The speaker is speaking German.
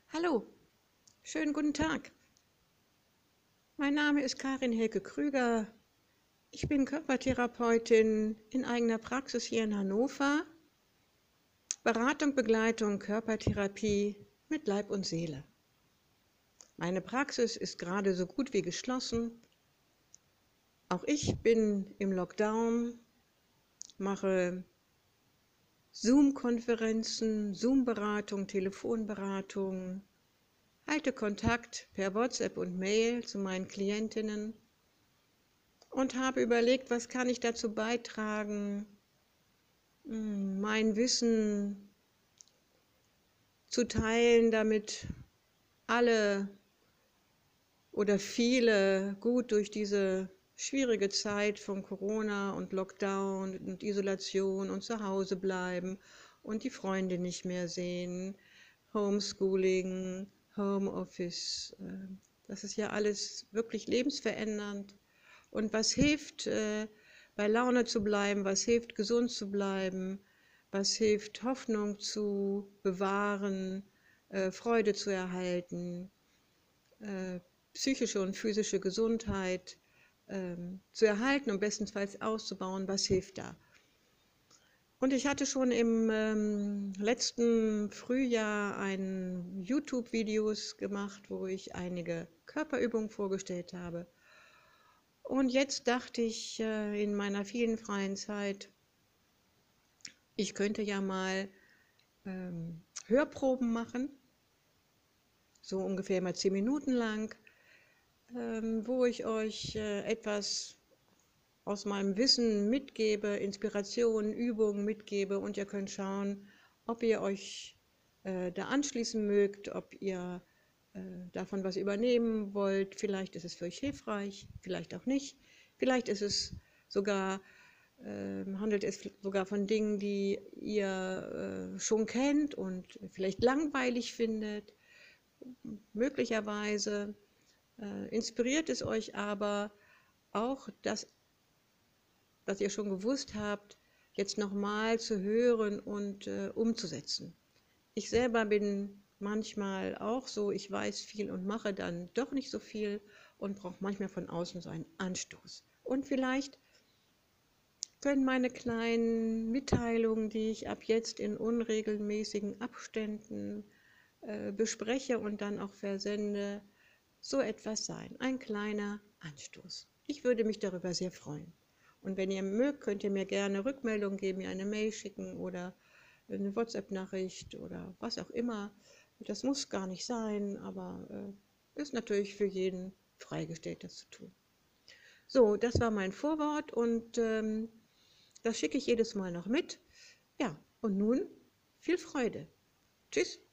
Hallo, schönen guten Tag. Mein Name ist Karin Helke Krüger. Ich bin Körpertherapeutin in eigener Praxis hier in Hannover. Beratung, Begleitung, Körpertherapie mit Leib und Seele. Meine Praxis ist gerade so gut wie geschlossen. Auch ich bin im Lockdown, mache Zoom-Konferenzen, Zoom-Beratung, Telefonberatung, halte Kontakt per WhatsApp und Mail zu meinen Klientinnen und habe überlegt, was kann ich dazu beitragen, mein Wissen zu teilen, damit alle oder viele gut durch diese schwierige Zeit von Corona und Lockdown und Isolation und zu Hause bleiben und die Freunde nicht mehr sehen, Homeschooling, Homeoffice, das ist ja alles wirklich lebensverändernd. Und was hilft, bei Laune zu bleiben, was hilft, gesund zu bleiben, was hilft, Hoffnung zu bewahren, Freude zu erhalten, psychische und physische Gesundheit zu erhalten und bestenfalls auszubauen, was hilft da? Und ich hatte schon im letzten Frühjahr ein YouTube-Videos gemacht, wo ich einige Körperübungen vorgestellt habe. Und jetzt dachte ich in meiner vielen freien Zeit, ich könnte ja mal Hörproben machen, so ungefähr mal 10 Minuten lang, wo ich euch etwas aus meinem Wissen mitgebe, Inspirationen, Übungen mitgebe und ihr könnt schauen, ob ihr euch da anschließen mögt, ob ihr davon was übernehmen wollt. Vielleicht ist es für euch hilfreich, vielleicht auch nicht. Vielleicht ist es sogar, handelt es sogar von Dingen, die ihr schon kennt und vielleicht langweilig findet. Möglicherweise inspiriert es euch aber auch, das, was ihr schon gewusst habt, jetzt nochmal zu hören und umzusetzen. Ich selber bin manchmal auch so, ich weiß viel und mache dann doch nicht so viel und brauche manchmal von außen so einen Anstoß. Und vielleicht können meine kleinen Mitteilungen, die ich ab jetzt in unregelmäßigen Abständen bespreche und dann auch versende, so etwas sein, ein kleiner Anstoß. Ich würde mich darüber sehr freuen. Und wenn ihr mögt, könnt ihr mir gerne Rückmeldung geben, mir eine Mail schicken oder eine WhatsApp-Nachricht oder was auch immer. Das muss gar nicht sein, aber ist natürlich für jeden freigestellt, das zu tun. So, das war mein Vorwort und das schicke ich jedes Mal noch mit. Ja, und nun viel Freude. Tschüss.